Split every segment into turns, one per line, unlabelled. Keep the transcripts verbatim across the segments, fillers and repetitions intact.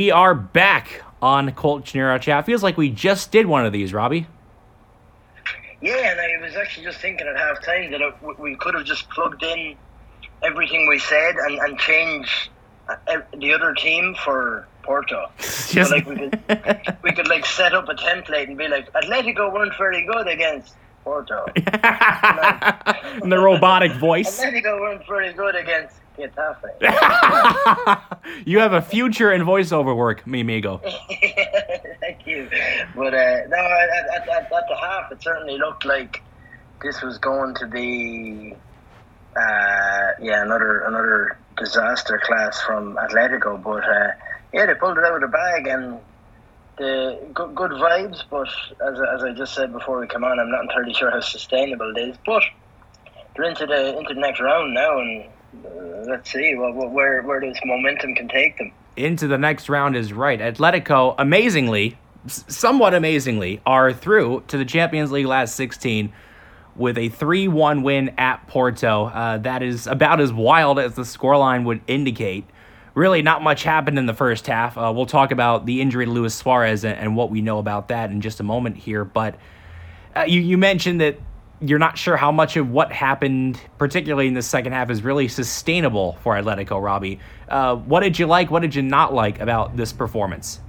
We are back on Colts Neuro Chat. Feels like we just did one of these, Robbie.
Yeah, and I was actually just thinking at half time that it, we could have just plugged in everything we said and, and changed the other team for Porto. So like we could we could like set up a template and be like, Atletico weren't very good against Porto.
And the robotic voice.
Atletico weren't very good against Getafe.
You have a future in voiceover work, mi amigo.
Thank you. But uh, no, at, at, at, at the half, it certainly looked like this was going to be, uh, yeah, another another disaster class from Atletico. But uh, yeah, they pulled it out of the bag and the good, good vibes. But as as I just said before we come on, I'm not entirely sure how sustainable it is. But they're into the into the next round now, and uh, let's see well, where where this momentum can take them.
Into the next round is right. Atletico, amazingly, somewhat amazingly, are through to the Champions League last sixteen with a three one win at Porto. Uh, that is about as wild as the scoreline would indicate. Really not much happened in the first half. Uh, we'll talk about the injury to Luis Suarez and, and what we know about that in just a moment here. But uh, you, you mentioned that you're not sure how much of what happened, particularly in the second half, is really sustainable for Atletico, Robbie. Uh, what did you like? What did you not like about this performance?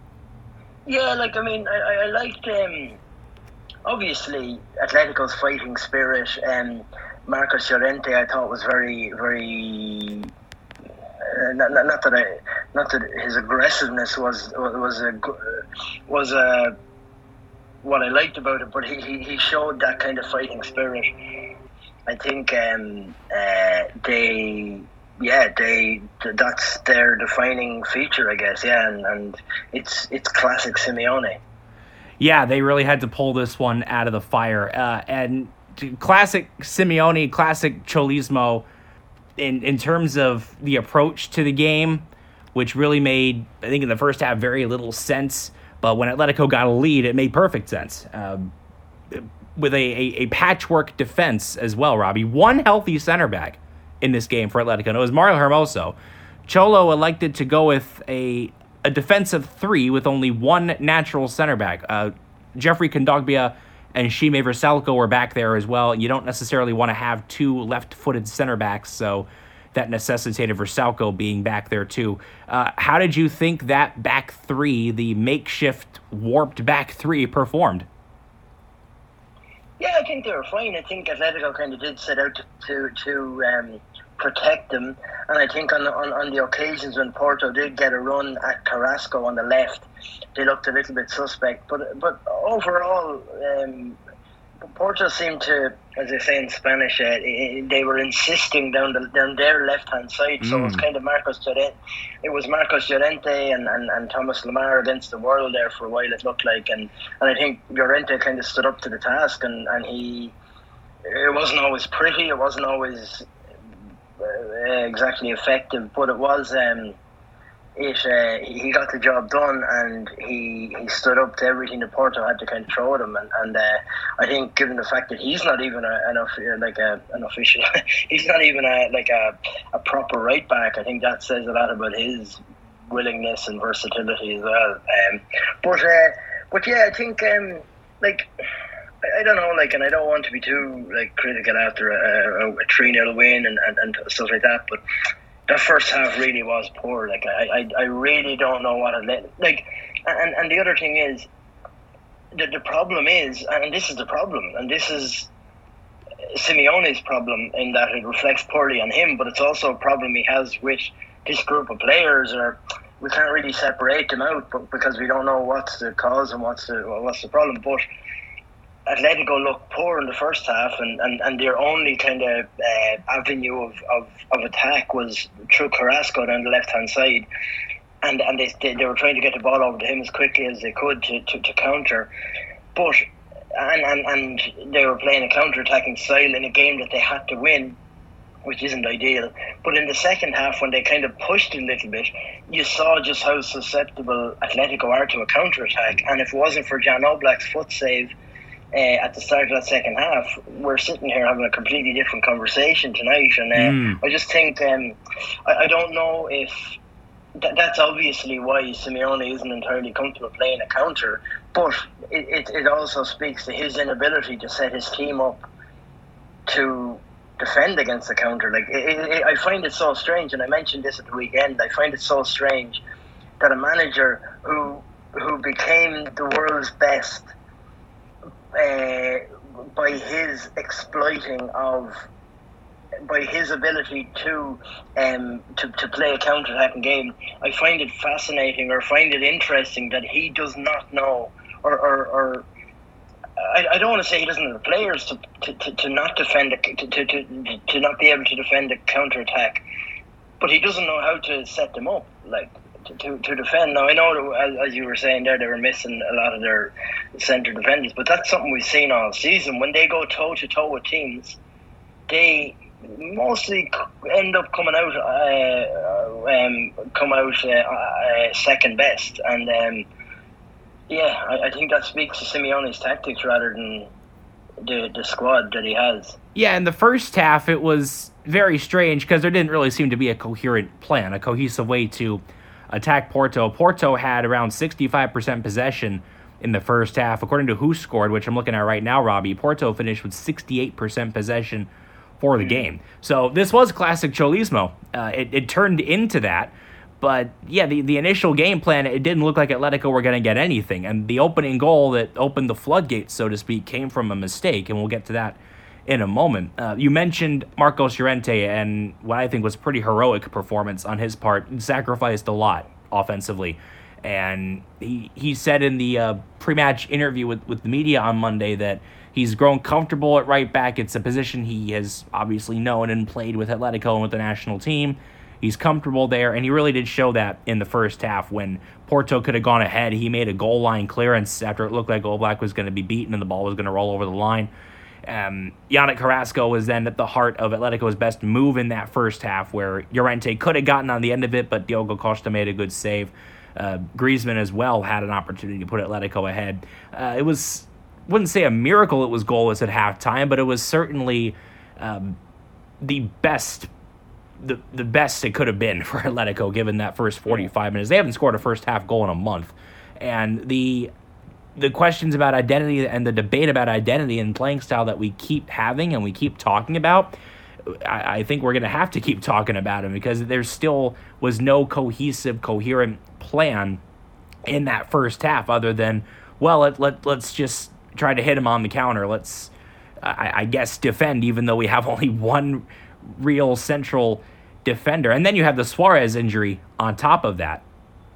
Yeah, like, I mean, I, I liked, um, obviously, Atletico's fighting spirit. Um, Marcos Llorente, I thought, was very, very... Uh, not, not, not that I, not that his aggressiveness was was a was a what I liked about it, but he, he, he showed that kind of fighting spirit. I think um, uh, they, yeah, they that's their defining feature, I guess. Yeah, and, and it's it's classic Simeone.
Yeah, they really had to pull this one out of the fire, uh, and classic Simeone, classic Cholismo. In in terms of the approach to the game, which really made, I think in the first half, very little sense. But when Atletico got a lead, it made perfect sense. Um, with a, a, a patchwork defense as well, Robbie. One healthy center back in this game for Atletico, and it was Mario Hermoso. Cholo elected to go with a, a defensive three with only one natural center back. Uh, Jeffrey Kondogbia and Shime Vrsaljko were back there as well. You don't necessarily want to have two left-footed center backs, so that necessitated Vrsaljko being back there too. Uh, how did you think that back three, the makeshift warped back three, performed?
Yeah, I think they were fine. I think Atletico kind of did set out to to, to um, protect them, and I think on, on on the occasions when Porto did get a run at Carrasco on the left, they looked a little bit suspect. But but overall, um, Porto seemed to, as they say in Spanish, uh, they were insisting down the down their left hand side. Mm. So it was kind of Marcos Llorente. It was Marcos Llorente and, and, and Thomas Lemar against the world there for a while. It looked like, and, and I think Llorente kind of stood up to the task, and, and he. It wasn't always pretty. It wasn't always uh, exactly effective, but it was. Um, It uh, he got the job done, and he he stood up to everything that Porto had to kind of throw at him, and, and uh, I think given the fact that he's not even a, an like a an official, he's not even a like a, a proper right back. I think that says a lot about his willingness and versatility as well. Um, but uh, but yeah, I think um, like. I don't know, like, and I don't want to be too like critical after a, a, a three nil win and, and, and stuff like that, but that first half really was poor. Like, I, I, I really don't know what it let. Like, and, and the other thing is, the the problem is, and this is the problem, and this is Simeone's problem in that it reflects poorly on him, but it's also a problem he has with this group of players, or we can't really separate them out, but because we don't know what's the cause and what's the what's the problem. But Atletico looked poor in the first half, and, and, and their only kind of uh, avenue of, of, of attack was through Carrasco down the left-hand side. And and they, they they were trying to get the ball over to him as quickly as they could to, to, to counter. But and, and, and they were playing a counter-attacking style in a game that they had to win, which isn't ideal. But in the second half, when they kind of pushed a little bit, you saw just how susceptible Atletico are to a counter-attack. And if it wasn't for Jan Oblak's foot save, Uh, at the start of that second half, we're sitting here having a completely different conversation tonight, and uh, mm. I just think um, I, I don't know if th- that's obviously why Simeone isn't entirely comfortable playing a counter, but it, it, it also speaks to his inability to set his team up to defend against the counter. Like it, it, I find it so strange, and I mentioned this at the weekend. I find it so strange that a manager who who became the world's best uh, by his exploiting of by his ability to um to, to play a counter-attacking game. I find it fascinating, or find it interesting, that he does not know, or or, or I, I don't want to say he doesn't have the players to to, to, to not defend a, to, to, to, to not be able to defend a counter-attack, but he doesn't know how to set them up, like to, to, to defend. Now I know that, as, as you were saying there, they were missing a lot of their centre defenders, but that's something we've seen all season. When they go toe to toe with teams, they mostly end up coming out uh, um, come out uh, uh, second best, and um, yeah, I, I think that speaks to Simeone's tactics rather than the the squad that he has.
Yeah, in the first half it was very strange because there didn't really seem to be a coherent plan, a cohesive way to attack Porto. Porto had around sixty-five percent possession in the first half. According to Who Scored, which I'm looking at right now, Robbie, Porto finished with sixty-eight percent possession for the game. So this was classic Cholismo. Uh, it, it turned into that. But yeah, the, the initial game plan, it didn't look like Atletico were going to get anything. And the opening goal that opened the floodgates, so to speak, came from a mistake. And we'll get to that in a moment. Uh, you mentioned Marcos Llorente and what I think was a pretty heroic performance on his part. He sacrificed a lot offensively. And he, he said in the uh, pre-match interview with, with the media on Monday that he's grown comfortable at right back. It's a position he has obviously known and played with Atletico and with the national team. He's comfortable there, and he really did show that in the first half when Porto could have gone ahead. He made a goal line clearance after it looked like Oblak was going to be beaten and the ball was going to roll over the line. Um, Yannick Carrasco was then at the heart of Atletico's best move in that first half, where Llorente could have gotten on the end of it, but Diogo Costa made a good save. Uh, Griezmann as well had an opportunity to put Atletico ahead. Uh, it was, wouldn't say a miracle it was goalless at halftime, but it was certainly um, the best the the best it could have been for Atletico given that first forty-five minutes. They haven't scored a first half goal in a month. And the the questions about identity and the debate about identity and playing style that we keep having and we keep talking about, I, I think we're going to have to keep talking about them because there still was no cohesive, coherent plan in that first half other than, well, let, let, let's just try to hit him on the counter. Let's, I, I guess, defend, even though we have only one real central defender. And then you have the Suarez injury on top of that.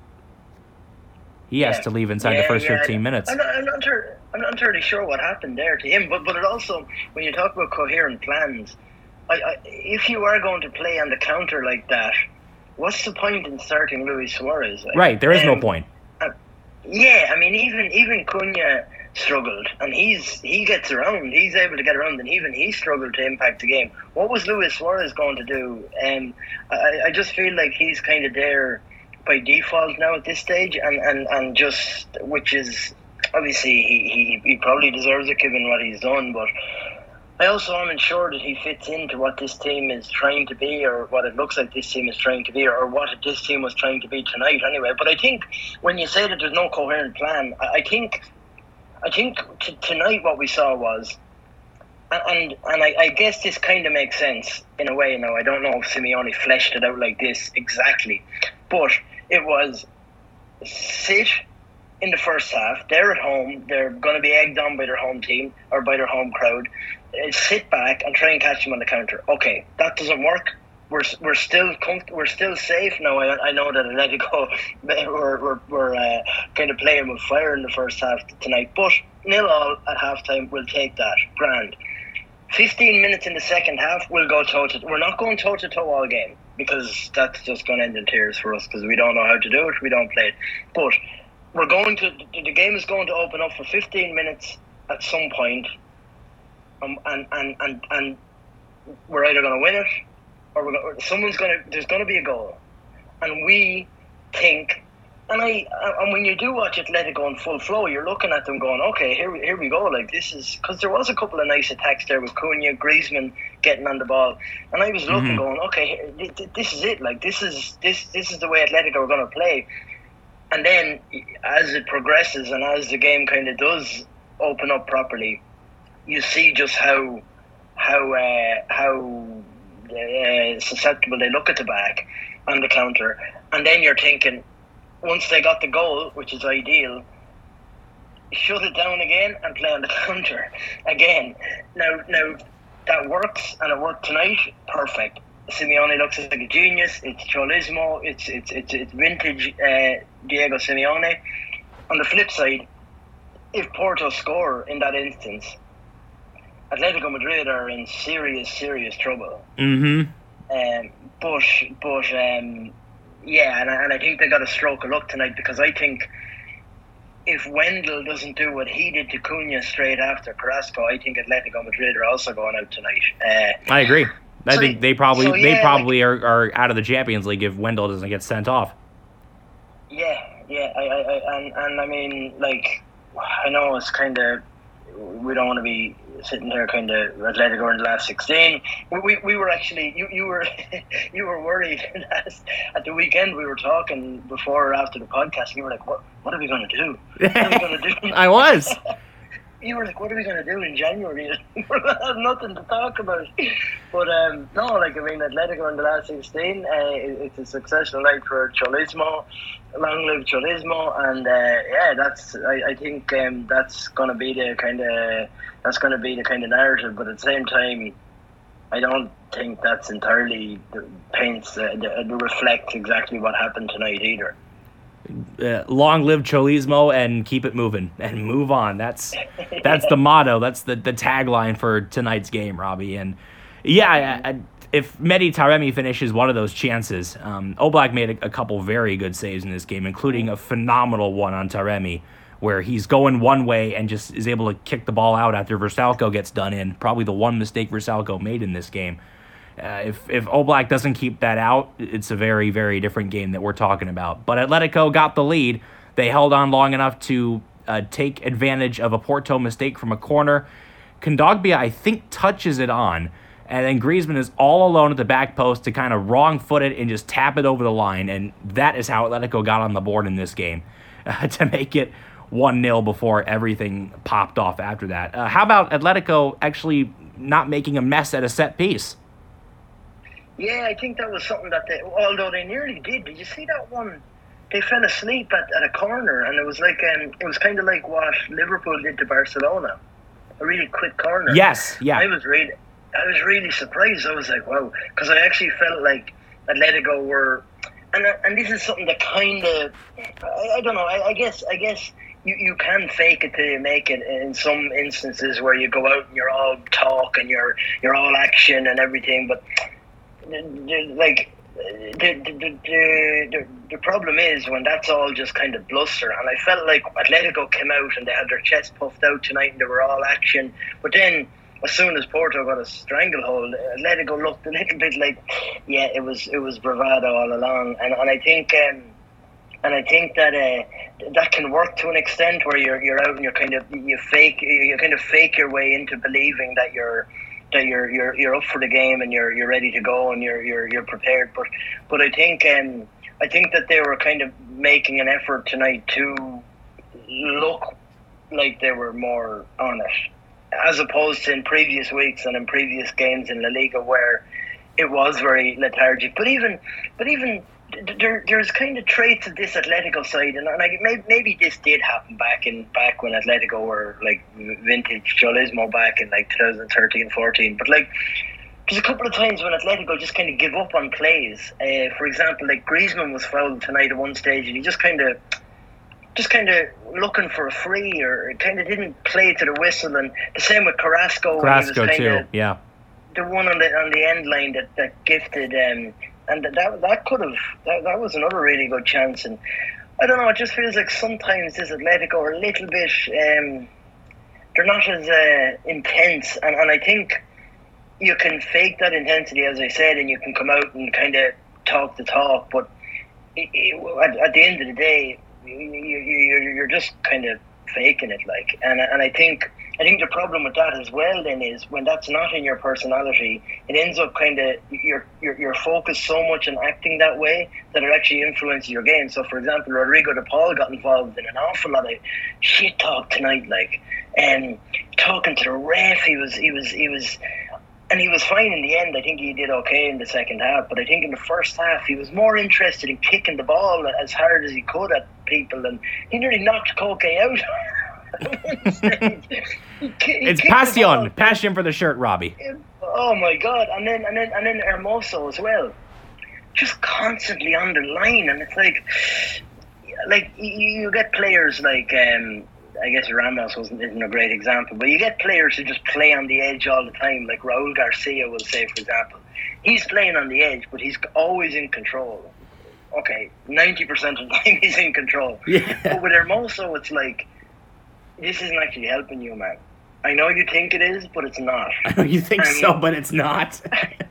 He yeah. has to leave inside yeah, the first yeah. fifteen minutes.
I'm not, I'm, not sure, I'm not entirely sure what happened there to him, but, but it also, when you talk about coherent plans, I, I, if you are going to play on the counter like that, what's the point in starting Luis Suarez? Like,
right, there is um, no point.
Uh, yeah, I mean, even even Cunha struggled, and he's he gets around. He's able to get around, and even he struggled to impact the game. What was Luis Suarez going to do? Um, I, I just feel like he's kind of there by default now at this stage, and, and, and just, which is, obviously, he, he, he probably deserves it given what he's done, but I also am unsure that he fits into what this team is trying to be, or what it looks like this team is trying to be, or, or what this team was trying to be tonight anyway. But I think when you say that there's no coherent plan, I, I think I think t- tonight what we saw was, and and, and I, I guess this kind of makes sense in a way now. I don't know if Simeone fleshed it out like this exactly, but it was sit in the first half. They're at home. They're going to be egged on by their home team or by their home crowd. Sit back and try and catch them on the counter. Okay, that doesn't work. We're we're still comf- we're still safe now. I I know that Atletico were were, were uh, kind of playing with fire in the first half tonight, but nil all at halftime. We'll take that. Grand. Fifteen minutes in the second half, we'll go toe to. We're not going toe to toe all game because that's just going to end in tears for us because we don't know how to do it. We don't play it, but we're going to. The game is going to open up for fifteen minutes at some point. Um, and, and, and, and we're either going to win it or we're going, someone's going to, there's going to be a goal. And we think And I and when you do watch Atletico in full flow, you're looking at them going, okay, here we, here we go. Like this is because there was a couple of nice attacks there with Cunha, Griezmann getting on the ball, and I was looking, mm-hmm. going, okay, this is it. Like this is this this is the way Atletico are going to play. And then as it progresses and as the game kind of does open up properly, you see just how how uh, how uh, susceptible they look at the back on the counter, and then you're thinking, once they got the goal, which is ideal, shut it down again and play on the counter again. Now, now that works, and it worked tonight. Perfect. Simeone looks like a genius. It's Cholismo. It's it's it's, it's vintage uh, Diego Simeone. On the flip side, if Porto score in that instance, Atletico Madrid are in serious, serious trouble.
Mm-hmm.
Um, but but um. Yeah, and I, and I think they got a stroke of luck tonight, because I think if Wendell doesn't do what he did to Cunha straight after Carrasco, I think Atletico Madrid are also going out tonight. Uh,
I agree. I so, think they probably so, yeah, they probably like, are, are out of the Champions League if Wendell doesn't get sent off.
Yeah, yeah, I, I, I and, and I mean, like, I know it's kind of, we don't want to be sitting here kind of Atletico in the last sixteen. We we were actually you, you were you were worried last, at the weekend. We were talking before or after the podcast. You were like, what what are we going to do? What are we going to do?
I was.
You were like, what are we going to do in January? We have nothing to talk about. But um, no, like I mean, Atletico in the last sixteen. Uh, it's a successful night for Cholismo. Long live Cholismo, and uh, yeah, that's I, I think um, that's going to be the kind of that's going to be the kind of narrative. But at the same time, I don't think that's entirely paints uh, the, reflects exactly what happened tonight either.
Uh, long live Cholismo and keep it moving and move on. That's that's the motto. That's the, the tagline for tonight's game, Robbie. And yeah, I, I, if Mehdi Taremi finishes one of those chances, um, Oblak made a, a couple very good saves in this game, including a phenomenal one on Taremi, where he's going one way and just is able to kick the ball out after Versalco gets done in. Probably the one mistake Versalco made in this game. Uh, if if Oblak doesn't keep that out, it's a very, very different game that we're talking about. But Atletico got the lead. They held on long enough to uh, take advantage of a Porto mistake from a corner. Kondogbia, I think, touches it on. And then Griezmann is all alone at the back post to kind of wrong-foot it and just tap it over the line. And that is how Atletico got on the board in this game, uh, to make it one nil before everything popped off after that. Uh, how about Atletico actually not making a mess at a set piece?
Yeah, I think that was something that they, although they nearly did. Did you see that one? They fell asleep at, at a corner, and it was like um, it was kind of like what Liverpool did to Barcelona, a really quick corner.
Yes, yeah.
I was really, I was really surprised. I was like, wow, because I actually felt like Atletico were, and and this is something that kind of, I, I don't know. I, I guess, I guess. You, you can fake it till you make it in some instances where you go out and you're all talk and you're you're all action and everything, but. The, the, like the the, the the the problem is when that's all just kind of bluster, and I felt like Atletico came out and they had their chest puffed out tonight and they were all action, but then as soon as Porto got a stranglehold, Atletico looked a little bit like yeah it was it was bravado all along, and and I think um, and I think that uh, that can work to an extent where you're you're out and you're kind of you fake you kind of fake your way into believing that you're. that you're you're you're up for the game and you're you're ready to go and you're you're you're prepared. But but I think um I think that they were kind of making an effort tonight to look like they were more on it, as opposed to in previous weeks and in previous games in La Liga where it was very lethargic. But even but even there there's kind of traits of this Atletico side, and, and I, maybe, maybe this did happen back in back when Atletico were like vintage Cholismo back in like twenty thirteen fourteen. But like there's a couple of times when Atletico just kind of give up on plays. Uh, for example, like Griezmann was fouled tonight at one stage, and he just kind of just kind of looking for a free, or kind of didn't play to the whistle. And the same with Carrasco.
Carrasco too, yeah.
The one on the on the end line that that gifted. Um, And that that could have that, that was another really good chance. And I don't know, it just feels like sometimes this Atletico are a little bit um, they're not as uh, intense, and, and I think you can fake that intensity, as I said, and you can come out and kind of talk the talk, but it, it, at, at the end of the day, you, you, you, you're just kind of faking it, like, and and I think I think the problem with that as well then is when that's not in your personality, it ends up kind of you're you're you're focused so much on acting that way that it actually influences your game. So, for example, Rodrigo De Paul got involved in an awful lot of shit talk tonight, like, and talking to the ref. He was he was he was. And he was fine in the end. I think he did okay in the second half. But I think in the first half, he was more interested in kicking the ball as hard as he could at people. And he nearly knocked Koke out.
he, he it's passion. Passion for the shirt, Robbie.
Oh, my God. And then and then, and then Hermoso as well. Just constantly on the line. And it's like, like you, you get players like... Um, I guess Ramos wasn't isn't a great example, but you get players who just play on the edge all the time, like Raul Garcia will say, for example. He's playing on the edge, but he's always in control. Okay, ninety percent of the time he's in control. Yeah. But with Hermoso, it's like, this isn't actually helping you, man. I know you think it is, but it's not.
I know you think and so, but it's not.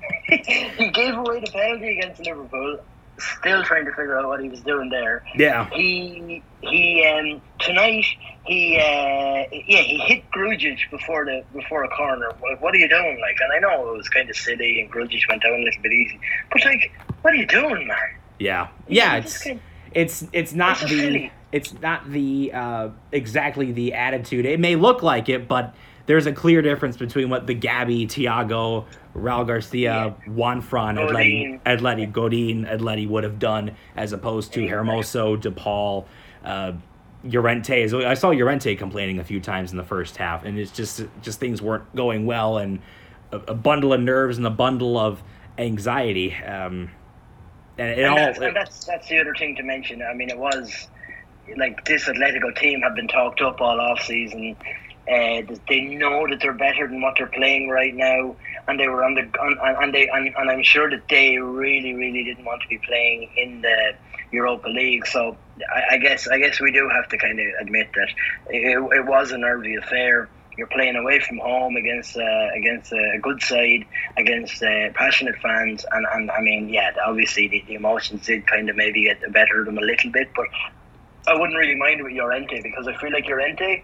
He gave away the penalty against Liverpool. Still trying to figure out what he was doing there.
Yeah.
He he um tonight he uh yeah he hit Grujic before the before a corner. What, what are you doing, like? And I know it was kind of silly and Grujic went down a little bit easy, but like, what are you doing, man?
Yeah. Yeah. It's kind of, it's it's not
it's
the
silly.
it's not the uh exactly the attitude. It may look like it, but there's a clear difference between what the Gabby, Thiago, Raul Garcia, yeah. Juanfran, Atleti, Atleti, Godin, Atleti would have done, as opposed to Hermoso, DePaul, uh, Llorente. I saw Llorente complaining a few times in the first half, and it's just just things weren't going well, and a, a bundle of nerves and a bundle of anxiety. Um, and it
and
all.
That's, and that's that's the other thing to mention. I mean, it was like this Atletico team have been talked up all off season. Uh, they know that they're better than what they're playing right now, and they were on the on, and they and, and I'm sure that they really, really didn't want to be playing in the Europa League. So I, I guess I guess we do have to kind of admit that it, it was a nervy affair. You're playing away from home against uh, against a good side, against uh, passionate fans, and, and I mean, yeah, obviously the, the emotions did kind of maybe get the better of them a little bit, but I wouldn't really mind with Llorente because I feel like Llorente,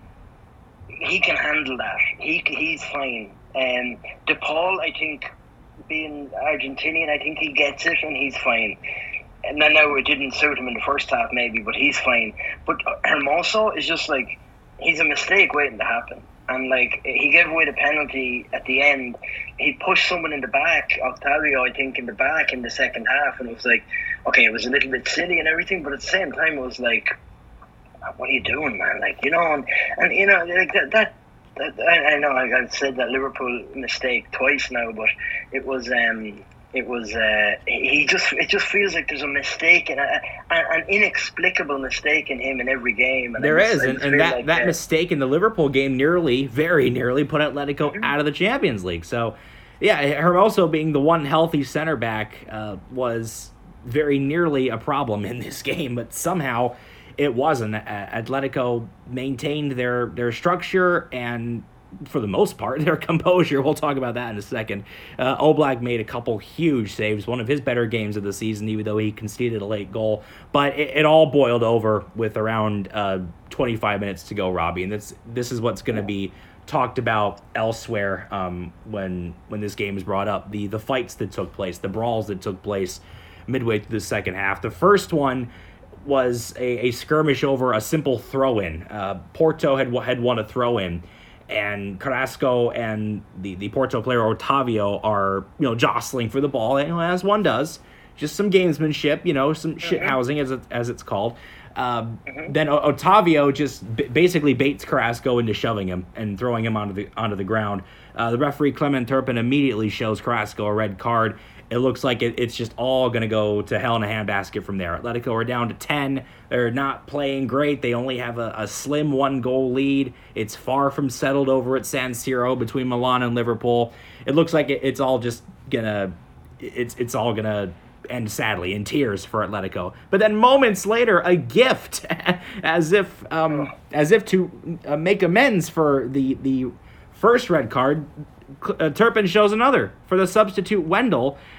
he can handle that. He he's fine. Um, DePaul, I think, being Argentinian, I think he gets it and he's fine. And then now it didn't suit him in the first half, maybe, but he's fine. But Hermoso is just like, he's a mistake waiting to happen. And like, he gave away the penalty at the end. He pushed someone in the back, Octavio, I think, in the back in the second half, and it was like, okay, it was a little bit silly and everything, but at the same time, it was like, what are you doing, man? Like, you know, and, and you know, like that, that, that I, I know I've said that Liverpool mistake twice now, but it was, um, it was, uh, he just, it just feels like there's a mistake, and a, an inexplicable mistake in him in every game. And
there
just,
is, and, and that, like, that uh, mistake in the Liverpool game nearly, very nearly put Atletico mm-hmm. out of the Champions League. So, yeah, Hermoso being the one healthy center back uh, was very nearly a problem in this game, but somehow it wasn't. Atletico maintained their, their structure and, for the most part, their composure. We'll talk about that in a second. Uh, Oblak made a couple huge saves, one of his better games of the season, even though he conceded a late goal. But it, it all boiled over with around uh, twenty-five minutes to go, Robbie. And this this is what's going to be talked about elsewhere um, when when this game is brought up. The, the fights that took place, the brawls that took place midway through the second half. The first one was a, a skirmish over a simple throw-in. Uh, Porto had had won a throw-in, and Carrasco and the, the Porto player Otavio are, you know, jostling for the ball, you know, as one does. Just some gamesmanship, you know, some shit housing as it, as it's called. Um, mm-hmm. Then o- Otavio just b- basically baits Carrasco into shoving him and throwing him onto the onto the ground. Uh, the referee Clement Turpin immediately shows Carrasco a red card. It looks like it, it's just all going to go to hell in a handbasket from there. Atletico are down to ten. They're not playing great. They only have a, a slim one-goal lead. It's far from settled over at San Siro between Milan and Liverpool. It looks like it, it's all just going to it's it's all going to end sadly in tears for Atletico. But then moments later, a gift, as if um, as if to uh, make amends for the the first red card. Uh, Turpin shows another for the substitute Wendell.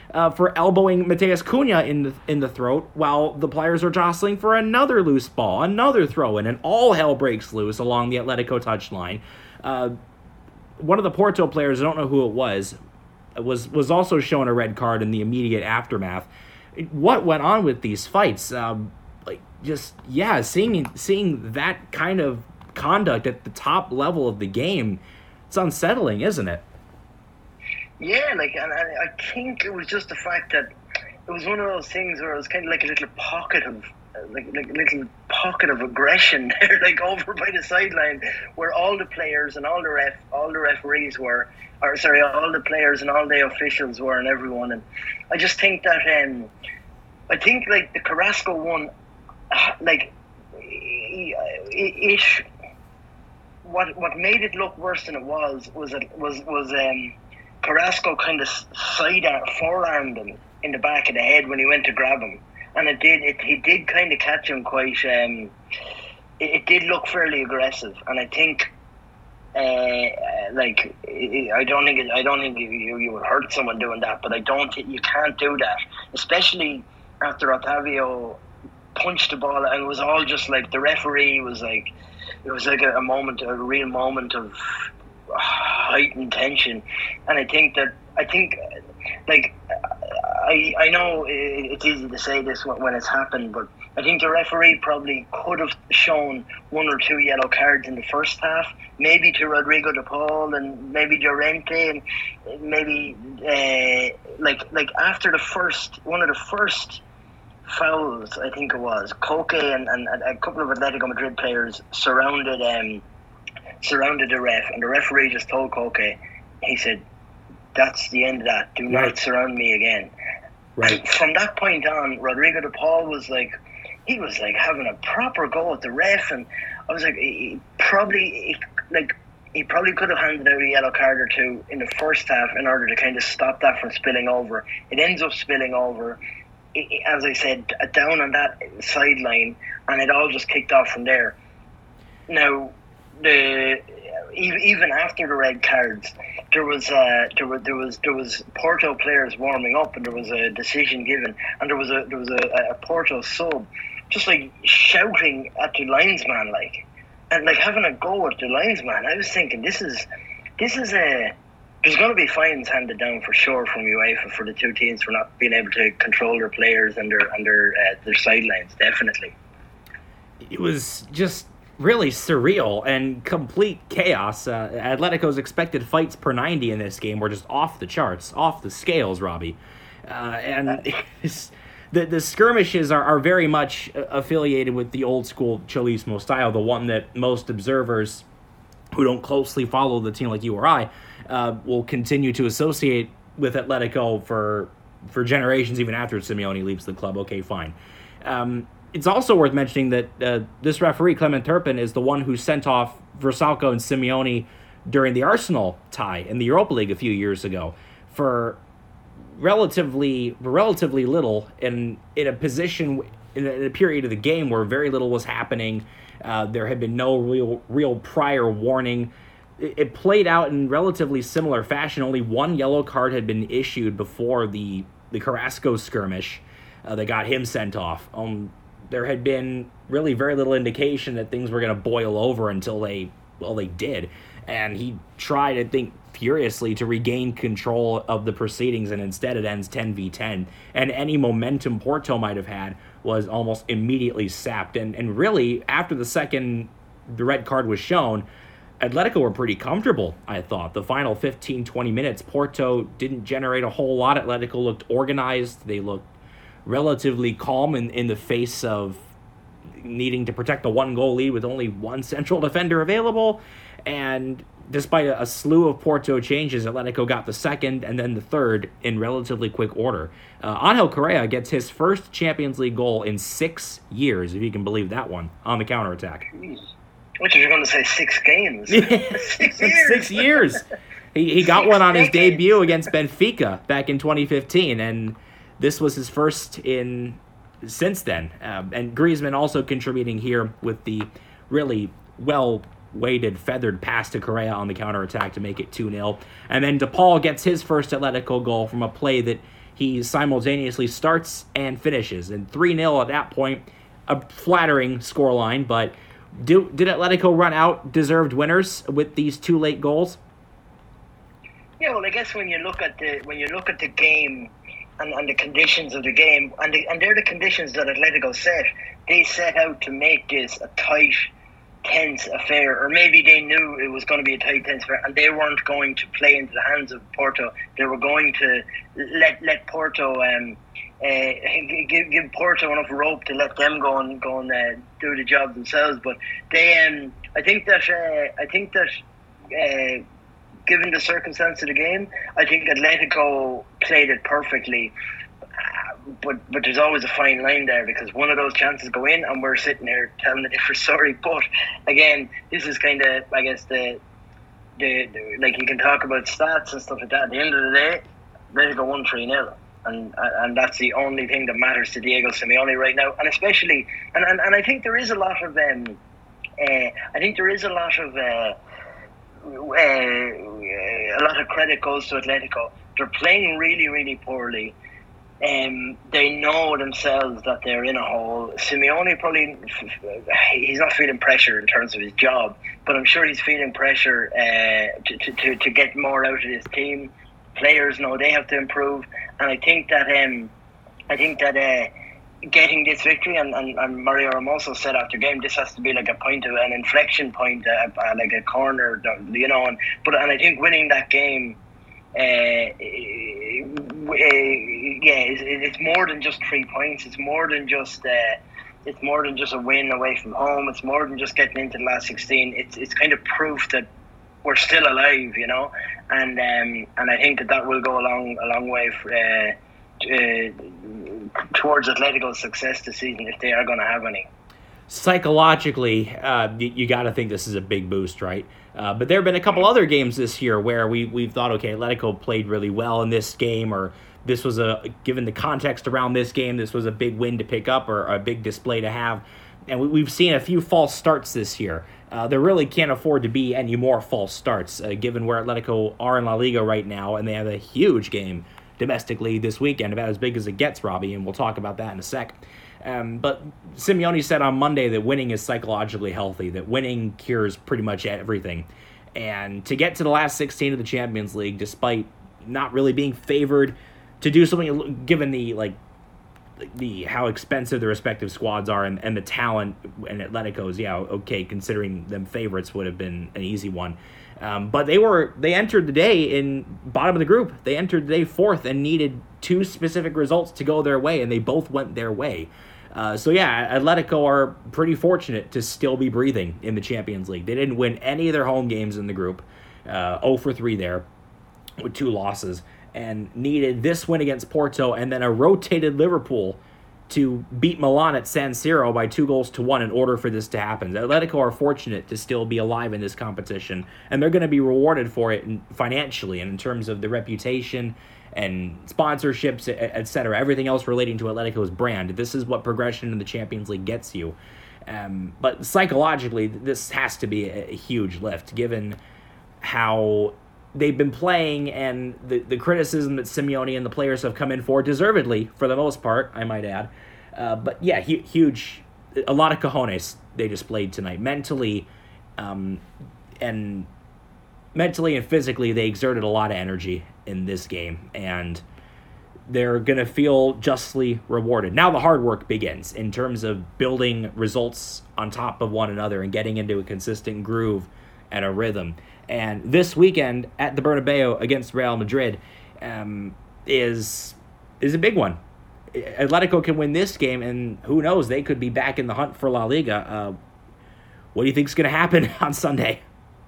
uh, for elbowing Mateus Cunha in the in the throat while the players are jostling for another loose ball, another throw-in, and all hell breaks loose along the Atletico touchline. Uh, one of the Porto players, I don't know who it was, was was also shown a red card in the immediate aftermath. What went on with these fights? Um, like, just yeah, seeing seeing that kind of conduct at the top level of the game, it's unsettling, isn't it?
Yeah, like, and I, I think it was just the fact that it was one of those things where it was kind of like a little pocket of, like, like a little pocket of aggression there, like over by the sideline, where all the players and all the ref, all the referees were, or sorry, all the players and all the officials were, and everyone. And I just think that, um, I think like the Carrasco one, like, it. it What what made it look worse than it was was it was was um, Carrasco kind of side forearmed him in the back of the head when he went to grab him, and it did it he did kind of catch him quite. Um, it, it did look fairly aggressive, and I think, uh, like it, I don't think it, I don't think you you would hurt someone doing that, but I don't you can't do that, especially after Otavio punched the ball, and it was all just like the referee was like. It was like a, a moment, a real moment of heightened tension, and I think that I think, like, I I know it's easy to say this when it's happened, but I think the referee probably could have shown one or two yellow cards in the first half, maybe to Rodrigo de Paul and maybe Llorente, and maybe uh, like like after the first one of the first. fouls, I think it was. Koke and, and, and a couple of Atletico Madrid players surrounded um, surrounded the ref, and the referee just told Koke, he said, "That's the end of that. Do not right. surround me again." Right. And from that point on, Rodrigo de Paul was like, he was like having a proper go at the ref, and I was like, he probably he, like he probably could have handed out a yellow card or two in the first half in order to kind of stop that from spilling over. It ends up spilling over. As I said, down on that sideline, and it all just kicked off from there. Now, the even after the red cards, there was uh, there was there was there was Porto players warming up, and there was a decision given, and there was a there was a, a Porto sub just like shouting at the linesman, like, and like having a go at the linesman. I was thinking, this is this is a. There's going to be fines handed down for sure from UEFA for the two teams for not being able to control their players and their and their uh, their sidelines. Definitely,
it was just really surreal and complete chaos. Uh, Atletico's expected fights per ninety in this game were just off the charts, off the scales, Robbie. Uh, and the the skirmishes are, are very much affiliated with the old school Cholismo style, the one that most observers who don't closely follow the team like you or I uh, will continue to associate with Atletico for for generations, even after Simeone leaves the club. Okay, fine. Um, it's also worth mentioning that uh, this referee, Clement Turpin, is the one who sent off Vrsaljko and Simeone during the Arsenal tie in the Europa League a few years ago for relatively relatively little in in a position in a, in a period of the game where very little was happening. Uh, there had been no real real prior warning. It, it played out in relatively similar fashion. Only one yellow card had been issued before the, the Carrasco skirmish uh, that got him sent off. Um, there had been really very little indication that things were going to boil over until they, well, they did. And he tried, I think, furiously to regain control of the proceedings, and instead it ends ten v ten. And any momentum Porto might have had was almost immediately sapped. And and really, after the second, the red card was shown, Atletico were pretty comfortable, I thought. The final fifteen, twenty minutes, Porto didn't generate a whole lot. Atletico looked organized. They looked relatively calm in, in the face of needing to protect the one-goal lead with only one central defender available. And despite a, a slew of Porto changes, Atletico got the second and then the third in relatively quick order. Uh, Angel Correa gets his first Champions League goal in six years, if you can believe that one, on the counterattack.
Which you're going to say six games. six years.
Six years. He he got six one on decades. His debut against Benfica back in twenty fifteen, and this was his first in since then. Um, and Griezmann also contributing here with the really well weighted, feathered pass to Correa on the counterattack to make it two nil. And then DePaul gets his first Atletico goal from a play that he simultaneously starts and finishes. And three nil at that point, a flattering scoreline, but do, did Atletico run out deserved winners with these two late goals?
Yeah, well, I guess when you look at the when you look at the game and, and the conditions of the game, and the, and they're the conditions that Atletico set. They set out to make this a tight, tense affair, or maybe they knew it was going to be a tight, tense affair, and they weren't going to play into the hands of Porto. They were going to let let Porto um, uh, give, give Porto enough rope to let them go and go and uh, do the job themselves. But they, um, I think that uh, I think that. Uh, Given the circumstance of the game, I think Atletico played it perfectly. Uh, but but there's always a fine line there, because one of those chances go in and we're sitting here telling a different story. But again, this is kind of, I guess, the, the, the like you can talk about stats and stuff like that. At the end of the day, Atletico won three nil. And and that's the only thing that matters to Diego Simeone right now. And especially, and, and, and I think there is a lot of, um, uh, I think there is a lot of, uh, Uh, a lot of credit goes to Atletico. They're playing really, really poorly. Um, they know themselves that they're in a hole. Simeone probably, he's not feeling pressure in terms of his job, but I'm sure he's feeling pressure uh, to, to, to, to get more out of his team. Players know they have to improve, and I think that um, I think that uh, getting this victory, and, and, and Mario Hermoso said after game, this has to be like a point of an inflection point, uh, uh, like a corner, you know. And but and I think winning that game, uh, uh, yeah, it's, it's more than just three points. It's more than just uh, it's more than just a win away from home. It's more than just getting into the last sixteen. It's it's kind of proof that we're still alive, you know. And um, and I think that that will go a long a long way for. Uh, Uh, towards Atletico's success this season, if they are going to have any.
Psychologically, uh, you, you got to think this is a big boost, right? Uh, but there have been a couple other games this year where we we've thought, okay, Atletico played really well in this game, or this was a, given the context around this game, this was a big win to pick up, or a big display to have. And we, we've seen a few false starts this year. Uh, there really can't afford to be any more false starts, uh, given where Atletico are in La Liga right now, and they have a huge game domestically this weekend, about as big as it gets, Robbie, and we'll talk about that in a sec. Um, but Simeone said on Monday that winning is psychologically healthy, that winning cures pretty much everything. And to get to the last sixteen of the Champions League, despite not really being favored to do something, given the like the how expensive the respective squads are and, and the talent, and Atletico's, yeah, okay, considering them favorites would have been an easy one. Um, but they were they entered the day in bottom of the group. They entered the day fourth and needed two specific results to go their way, and they both went their way. Uh, so yeah, Atletico are pretty fortunate to still be breathing in the Champions League. They didn't win any of their home games in the group, uh, zero for three there, with two losses, and needed this win against Porto and then a rotated Liverpool to beat Milan at San Siro by two goals to one in order for this to happen. Atletico are fortunate to still be alive in this competition, and they're going to be rewarded for it financially and in terms of the reputation and sponsorships, et cetera. Everything else relating to Atletico's brand. This is what progression in the Champions League gets you. Um, but psychologically, this has to be a, a huge lift, given how they've been playing and the, the criticism that Simeone and the players have come in for, deservedly, for the most part, I might add. Uh, but yeah, hu- huge, a lot of cojones they displayed tonight. Mentally, um, and mentally and physically, they exerted a lot of energy in this game, and they're going to feel justly rewarded. Now the hard work begins in terms of building results on top of one another and getting into a consistent groove and a rhythm. And this weekend at the Bernabeu against Real Madrid um, is is a big one. Atletico can win this game, and who knows, they could be back in the hunt for La Liga. Uh, what do you think is going to happen on Sunday?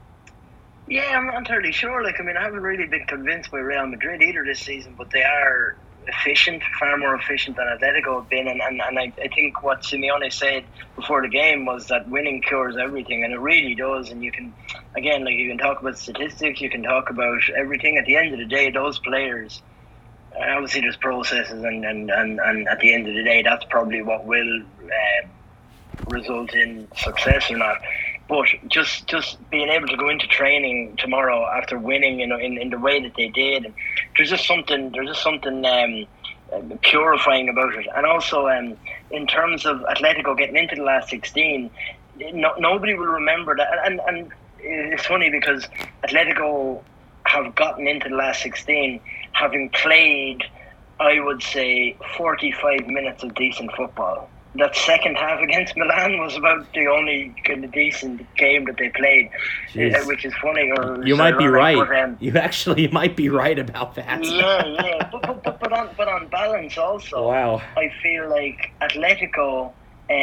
Yeah, I'm not entirely sure. Like, I mean, I haven't really been convinced by Real Madrid either this season, but they are efficient, far more efficient than Atletico have been. And, and, and I, I think what Simeone said before the game was that winning cures everything, and it really does. And you can, again, like you can talk about statistics, you can talk about everything. At the end of the day, those players, obviously there's processes, and, and, and, and at the end of the day, that's probably what will uh, result in success or not. But just just being able to go into training tomorrow after winning, you know, in, in the way that they did, and there's just something there's just something um, uh, purifying about it. And also, um, in terms of Atletico getting into the last sixteen, no, nobody will remember that. And, and it's funny because Atletico have gotten into the last sixteen having played, I would say, forty-five minutes of decent football. That second half against Milan was about the only kind of decent game that they played, uh, which is funny. Or
you might be right.
But, um,
you actually might be right about that.
Yeah, yeah. But, but, but, but, on, but on balance also,
wow.
I feel like Atletico,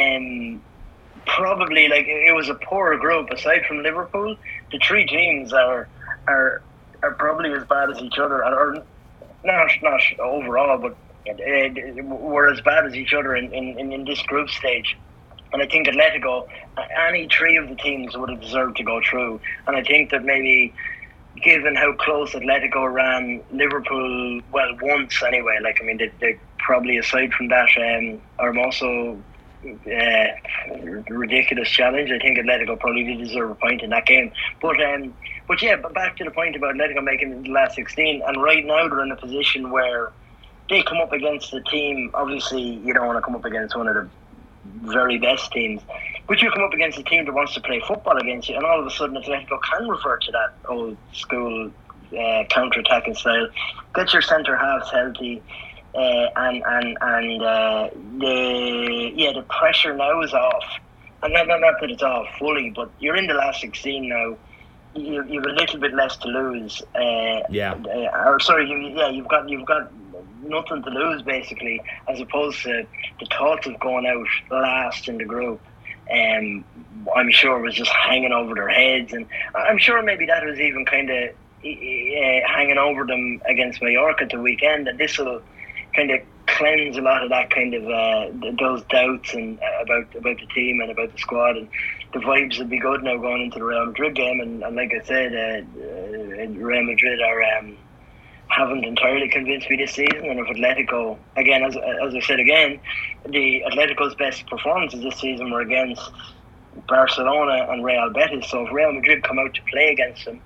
um, probably, like, it was a poor group. Aside from Liverpool, the three teams are are are probably as bad as each other, or not, not overall, but Uh, were as bad as each other in, in, in this group stage. And I think Atletico, any three of the teams would have deserved to go through. And I think that maybe, given how close Atletico ran Liverpool, well, once anyway, like, I mean, they, they probably, aside from that, um, are also uh, ridiculous challenge. I think Atletico probably did deserve a point in that game. But, um, but yeah, but back to the point about Atletico making it the last sixteen. And right now they're in a position where they come up against a team. Obviously, you don't want to come up against one of the very best teams, but you come up against a team that wants to play football against you, and all of a sudden Atletico can revert to that old school uh, counter-attacking style. Get your centre halves healthy, uh, and and and uh, the yeah the pressure now is off, and not, not not that it's off fully, but you're in the last sixteen now. You you've a little bit less to lose. Uh,
yeah.
Uh, or sorry, you, yeah, you've got you've got. nothing to lose, basically, as opposed to the thoughts of going out last in the group. Um, I'm sure it was just hanging over their heads, and I'm sure maybe that was even kind of uh, hanging over them against Mallorca the weekend, and this will kind of cleanse a lot of that kind of uh, those doubts and uh, about about the team and about the squad, and the vibes will be good now going into the Real Madrid game. And, and like I said, uh, uh, Real Madrid are um, haven't entirely convinced me this season, and if Atletico, again, as as I said again, the Atletico's best performances this season were against Barcelona and Real Betis. So if Real Madrid come out to play against them,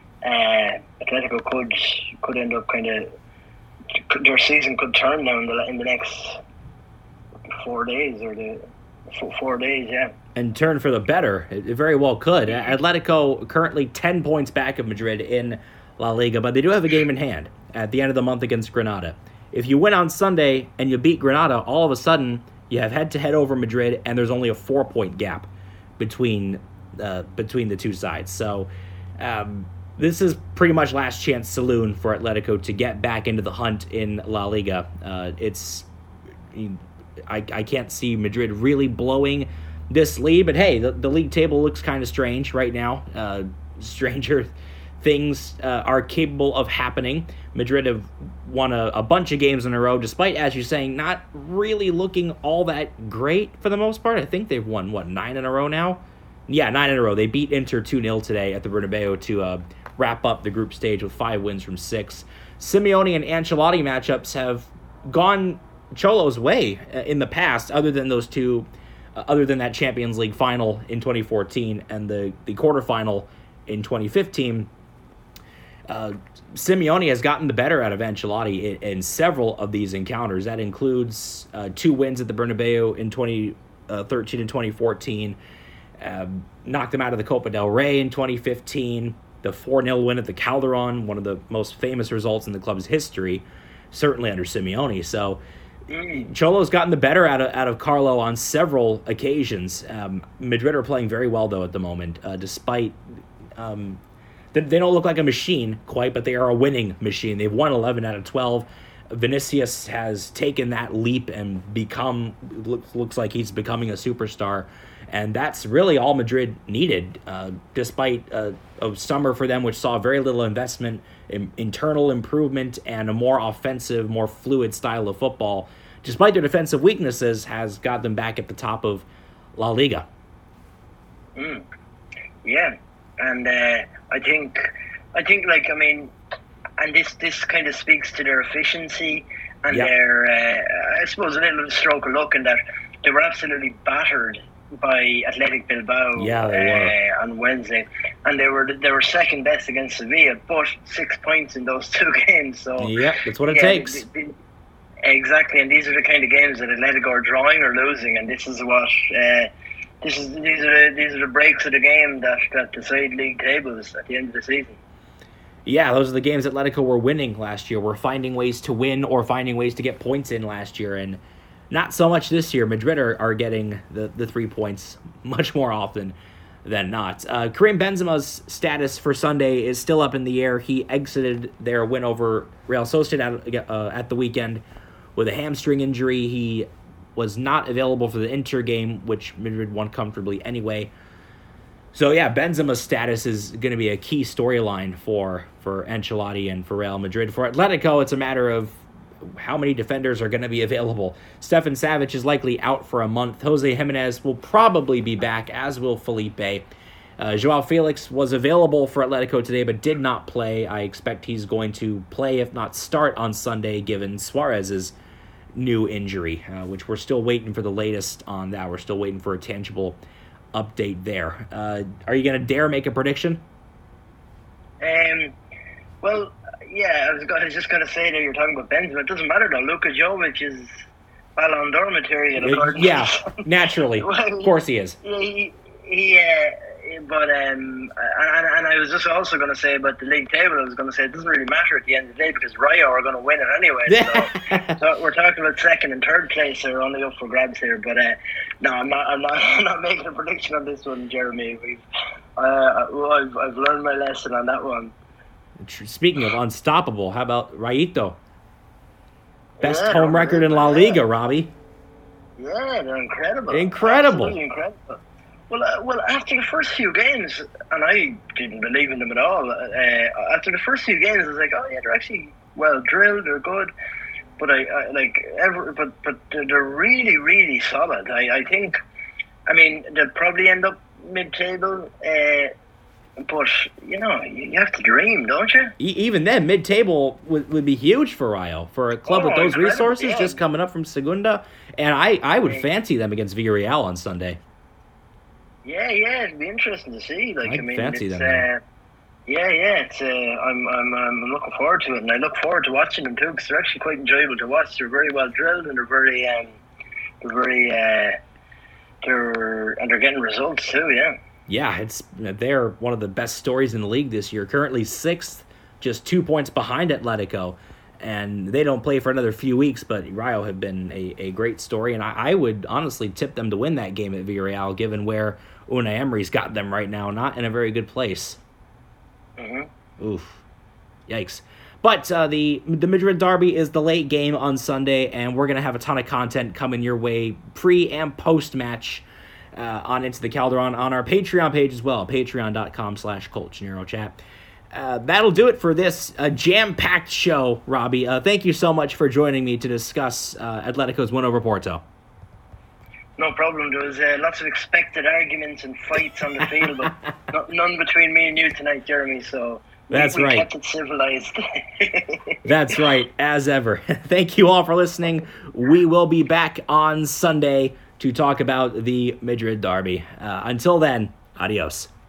uh, Atletico could could end up kind of their season could turn now in the in the next four days or the four, four days, yeah.
And turn for the better. It very well could. Atletico currently ten points back of Madrid in La Liga, but they do have a game in hand at the end of the month against Granada. If you win on Sunday and you beat Granada, all of a sudden you have head-to-head over Madrid, and there's only a four-point gap between uh, between the two sides. So um, this is pretty much last chance saloon for Atletico to get back into the hunt in La Liga. Uh, it's I, I can't see Madrid really blowing this lead, but hey, the, the league table looks kind of strange right now. Uh, stranger things uh, are capable of happening. Madrid have won a, a bunch of games in a row, despite, as you're saying, not really looking all that great for the most part. I think they've won, what, nine in a row now? Yeah, nine in a row. They beat Inter two nil today at the Bernabeu to uh, wrap up the group stage with five wins from six. Simeone and Ancelotti matchups have gone Cholo's way in the past, other than those two, uh, other than that Champions League final in twenty fourteen and the, the quarterfinal in twenty fifteen. Uh, Simeone has gotten the better out of Ancelotti in, in several of these encounters. That includes uh, two wins at the Bernabeu in twenty thirteen and twenty fourteen, uh, knocked them out of the Copa del Rey in twenty fifteen, the four nil win at the Calderon, one of the most famous results in the club's history, certainly under Simeone. So Cholo's gotten the better out of out of Carlo on several occasions. Um, Madrid are playing very well, though, at the moment, uh, despite... Um, They don't look like a machine quite, but they are a winning machine. They've won eleven out of twelve. Vinicius has taken that leap and become, looks like he's becoming a superstar. And that's really all Madrid needed, uh, despite a, a summer for them which saw very little investment, in, internal improvement, and a more offensive, more fluid style of football. Despite their defensive weaknesses, has got them back at the top of La Liga.
Mm. Yeah. And uh, I think, I think, like, I mean, and this, this kind of speaks to their efficiency and yep. their, uh, I suppose, a little stroke of luck in that they were absolutely battered by Athletic Bilbao
yeah, they were.
Uh, on Wednesday, and they were they were second best against Sevilla, but six points in those two games. So
yeah, that's what it
yeah,
takes.
It, it, Exactly, and these are the kind of games that Atletico are drawing or losing, and this is what uh, this is. These are the, these are the breaks of the game that, that decide league tables at the end of the season.
Yeah, those are the games Atletico were winning last year. We're finding ways to win or finding ways to get points in last year, and not so much this year. Madrid are, are getting the, the three points much more often than not. Uh, Karim Benzema's status for Sunday is still up in the air. He exited their win over Real Sociedad uh, at the weekend with a hamstring injury. He was not available for the Inter game, which Madrid won comfortably anyway. So, yeah, Benzema's status is going to be a key storyline for, for Ancelotti and for Real Madrid. For Atletico, it's a matter of how many defenders are going to be available. Stefan Savic is likely out for a month. Jose Jimenez will probably be back, as will Felipe. Uh, Joao Felix was available for Atletico today, but did not play. I expect he's going to play, if not start, on Sunday, given Suarez's new injury, uh, which we're still waiting for the latest on that. We're still waiting for a tangible update there. Uh, are you going to dare make a prediction?
Um, well, yeah, I was, I was just going to say that you're talking about Benzema. It doesn't matter though. Luka Jovic is Ballon d'Or material.
Uh, yeah, naturally. Well, of course he is.
He, he uh, but um, and, and I was just also going to say about the league table. I was going to say it doesn't really matter at the end of the day because Rayo are going to win it anyway. So, so we're talking about second and third place are only up for grabs here. But uh, no, I'm not. I'm not. I'm not making a prediction on this one, Jeremy. We've. Uh, well, I've, I've learned my lesson on that one.
Speaking of unstoppable, how about Rayito? Best
yeah,
home record in La Liga, Robbie.
Yeah, they're incredible.
Incredible.
Absolutely incredible. Well, uh, well, after the first few games, and I didn't believe in them at all. Uh, after the first few games, I was like, oh yeah, they're actually well drilled, they're good. But I, I like ever, but but they're really, really solid. I, I think, I mean, they'll probably end up mid-table. Uh, But, you know, you have to dream, don't you?
Even then, mid-table would, would be huge for Rayo. For a club
oh,
with those resources
yeah.
just coming up from Segunda. And I, I would fancy them against Villarreal on Sunday.
Yeah, yeah, it'd be interesting to see. Like,
I'd
I mean,
fancy
it's,
them.
Uh, yeah, yeah, it's, uh, I'm, I'm, I'm looking forward to it. And I look forward to watching them, too, because they're actually quite enjoyable to watch. They're very well drilled, and they're very, um, they're very, uh, they're, and they're getting results, too, yeah.
Yeah, it's they're one of the best stories in the league this year. Currently sixth, just two points behind Atletico. And they don't play for another few weeks, but Rayo have been a, a great story. And I, I would honestly tip them to win that game at Villarreal, given where Unai Emery's got them right now. Not in a very good place.
Mm-hmm.
Oof. Yikes. But uh, the the Madrid derby is the late game on Sunday, and we're going to have a ton of content coming your way pre- and post-match uh, on Into the Calderon on our Patreon page as well, patreon.com slash Colt Gennaro Chat. Uh, that'll do it for this uh, jam-packed show, Robbie. Uh, thank you so much for joining me to discuss uh, Atletico's win over Porto.
No problem. There was uh, lots of expected arguments and fights on the field, but no, none between me and you tonight, Jeremy, so
That's
we, we
right.
kept it civilized.
That's right, as ever. Thank you all for listening. We will be back on Sunday to talk about the Madrid derby. Uh, until then, adios.